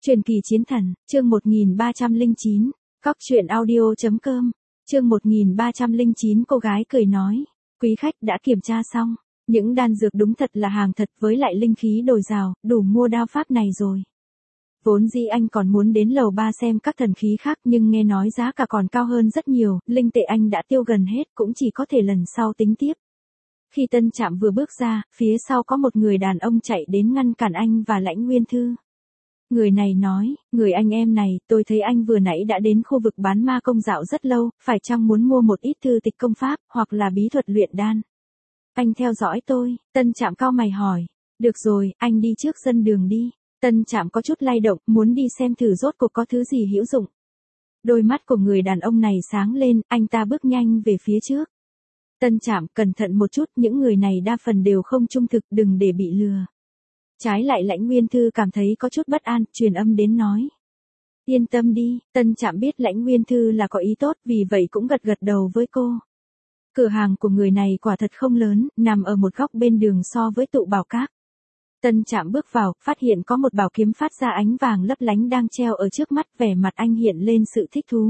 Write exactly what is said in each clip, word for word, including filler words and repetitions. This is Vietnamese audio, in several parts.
Truyền kỳ chiến thần, chương một nghìn ba trăm lẻ chín, Cóc truyện audio chấm com, chương một nghìn ba trăm lẻ chín cô gái cười nói, quý khách đã kiểm tra xong, những đan dược đúng thật là hàng thật với lại linh khí dồi dào, đủ mua đao pháp này rồi. Vốn dĩ anh còn muốn đến lầu ba xem các thần khí khác nhưng nghe nói giá cả còn cao hơn rất nhiều, linh tệ anh đã tiêu gần hết cũng chỉ có thể lần sau tính tiếp. Khi Tân Trạm vừa bước ra, phía sau có một người đàn ông chạy đến ngăn cản anh và Lãnh Nguyên Thư. Người này nói, người anh em này, tôi thấy anh vừa nãy đã đến khu vực bán ma công dạo rất lâu, phải chăng muốn mua một ít thư tịch công pháp, hoặc là bí thuật luyện đan? Anh theo dõi tôi, Tân Trạm cau mày hỏi. Được rồi, anh đi trước dân đường đi. Tân Trạm có chút lay động, muốn đi xem thử rốt cuộc có thứ gì hữu dụng. Đôi mắt của người đàn ông này sáng lên, anh ta bước nhanh về phía trước. Tân Trạm, cẩn thận một chút, những người này đa phần đều không trung thực, đừng để bị lừa. Trái lại Lãnh Nguyên Thư cảm thấy có chút bất an, truyền âm đến nói. Yên tâm đi, Tân Trạm biết Lãnh Nguyên Thư là có ý tốt, vì vậy cũng gật gật đầu với cô. Cửa hàng của người này quả thật không lớn, nằm ở một góc bên đường so với tụ bảo các. Tân Trạm bước vào, phát hiện có một bảo kiếm phát ra ánh vàng lấp lánh đang treo ở trước mắt, vẻ mặt anh hiện lên sự thích thú.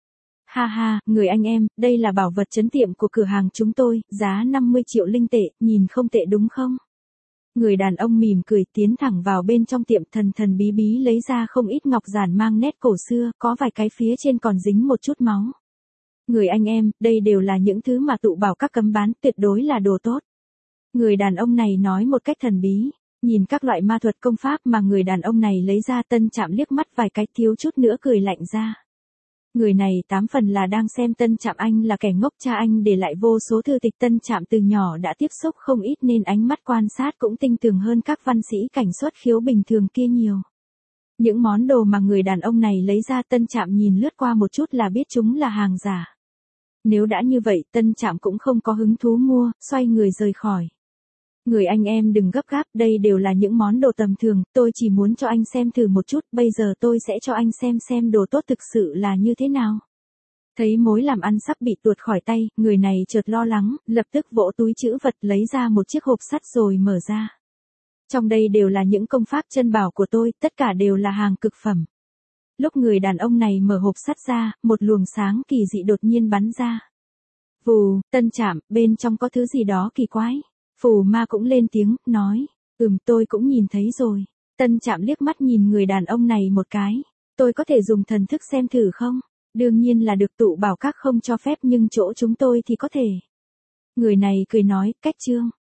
Ha ha, người anh em, đây là bảo vật trấn tiệm của cửa hàng chúng tôi, giá năm mươi triệu linh tệ, nhìn không tệ đúng không? Người đàn ông mỉm cười tiến thẳng vào bên trong tiệm, thần thần bí bí lấy ra không ít ngọc giản mang nét cổ xưa, có vài cái phía trên còn dính một chút máu. Người anh em, đây đều là những thứ mà tụ bảo các cấm bán, tuyệt đối là đồ tốt. Người đàn ông này nói một cách thần bí, nhìn các loại ma thuật công pháp mà người đàn ông này lấy ra, Tân Trạm liếc mắt vài cái thiếu chút nữa cười lạnh ra. Người này tám phần là đang xem Tân Trạm, anh là kẻ ngốc, cha anh để lại vô số thư tịch, Tân Trạm từ nhỏ đã tiếp xúc không ít nên ánh mắt quan sát cũng tinh tường hơn các văn sĩ cảnh xuất khiếu bình thường kia nhiều. Những món đồ mà người đàn ông này lấy ra, Tân Trạm nhìn lướt qua một chút là biết chúng là hàng giả. Nếu đã như vậy, Tân Trạm cũng không có hứng thú mua, xoay người rời khỏi. Người anh em đừng gấp gáp, đây đều là những món đồ tầm thường, tôi chỉ muốn cho anh xem thử một chút, bây giờ tôi sẽ cho anh xem xem đồ tốt thực sự là như thế nào. Thấy mối làm ăn sắp bị tuột khỏi tay, người này chợt lo lắng, lập tức vỗ túi trữ vật lấy ra một chiếc hộp sắt rồi mở ra. Trong đây đều là những công pháp chân bảo của tôi, tất cả đều là hàng cực phẩm. Lúc người đàn ông này mở hộp sắt ra, một luồng sáng kỳ dị đột nhiên bắn ra. Vù, Tân Trạm, bên trong có thứ gì đó kỳ quái. Phù ma cũng lên tiếng, nói, ừm tôi cũng nhìn thấy rồi. Tân Trạm liếc mắt nhìn người đàn ông này một cái. Tôi có thể dùng thần thức xem thử không? Đương nhiên là được, tụ bảo các không cho phép nhưng chỗ chúng tôi thì có thể. Người này cười nói, cách chương.